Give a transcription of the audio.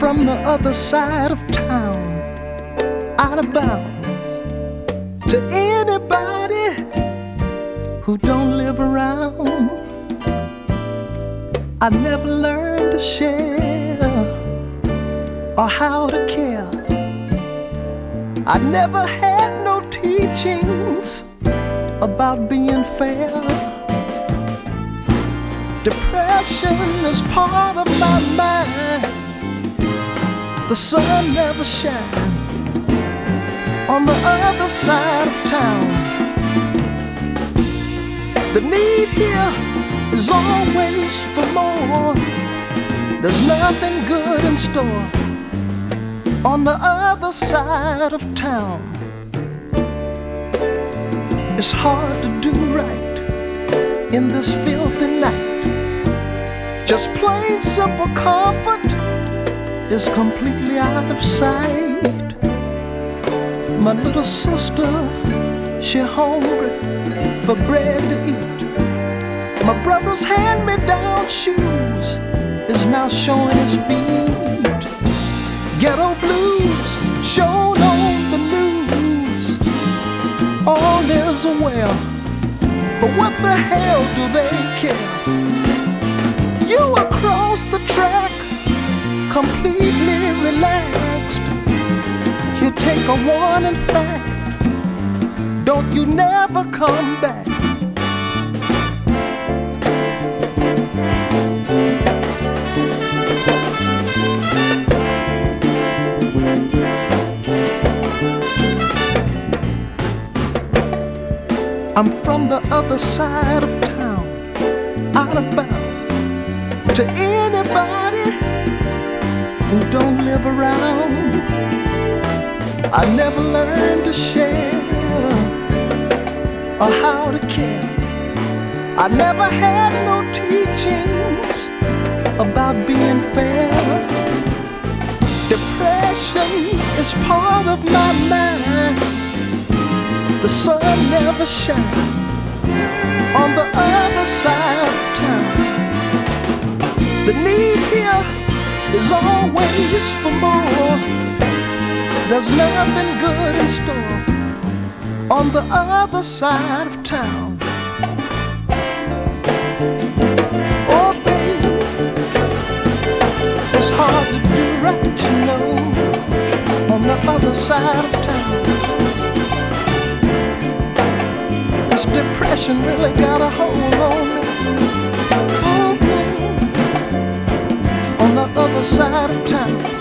from the other side of town, out of bounds. To anybody who don't live around, I never learned to share or how to care. I never had no teachings about being fair. Depression is part of my mind. The sun never shines on the other side of town. The need here is always for more. There's nothing good in store on the other side of town. It's hard to do right in this filthy night. Just plain simple comfort is completely out of sight. My little sister, she hungry for bread to eat. My brother's hand-me-down shoes is now showing his feet. Ghetto blues shown on the news, all is well, but what the hell do they care? You across the track, completely relaxed. You take a warning fact, don't you never come back. I'm from the other side of town, out of bounds. To anybody who don't live around, I never learned to share or how to care. I never had no teachings about being fair. Depression is part of my mind. The sun never shines on the other side of town. The need here is always for more. There's nothing good in store on the other side of town. Oh baby, it's hard to do right, you know, on the other side of town. This depression really got a hold on me. On the other side of town.